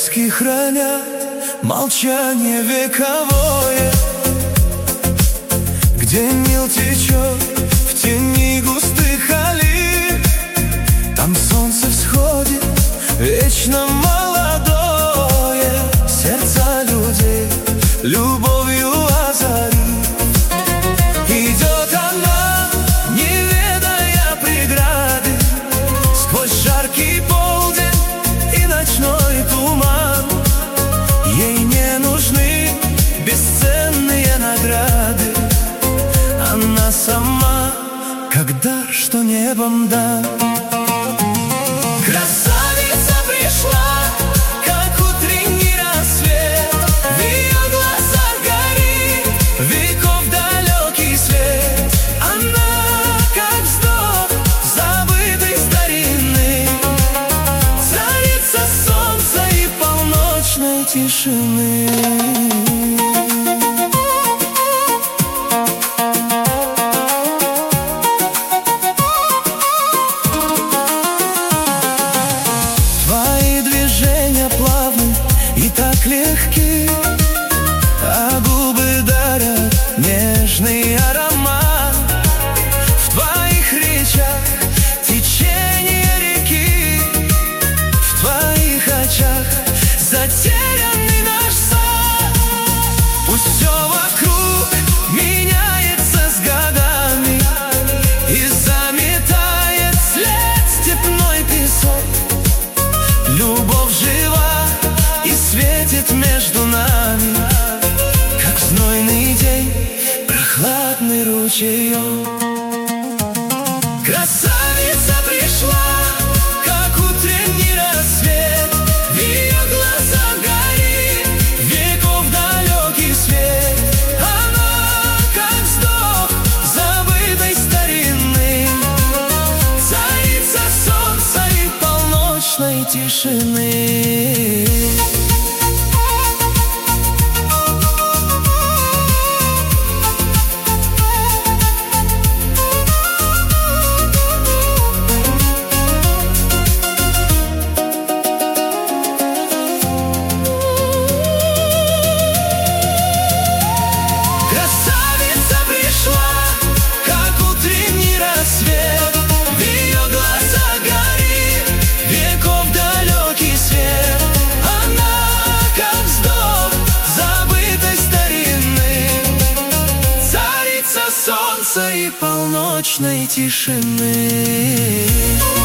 Сказки хранят молчание вековое, где Нил течет в тени густых аллей. Там солнце всходит вечно молодое, сердца людей любовью озарит. Идет она, не ведая преграды, сквозь жаркий полдень и ночной туман. Ей не нужны бесценные награды, она сама, как дар, что небом дан. Красавица пришла, как утренний рассвет, в ее глазах горит веков далекий свет. Она, как вздох забытой старины, царица солнца и полночной тишины. И так легки, а губы дарят нежный аромат. В твоих речах течение реки, в твоих очах затерянный наш сад. Пусть все вокруг меняется с годами и заметает след степной песок. Любовь жива и светит между нами, как в знойный день прохладный ручеек. Красавица пришла, как утренний рассвет, в ее глазах горит веков далекий свет. Она, как вздох забытой старины, царица солнца и полночной тишины. Солнца и полночной тишины.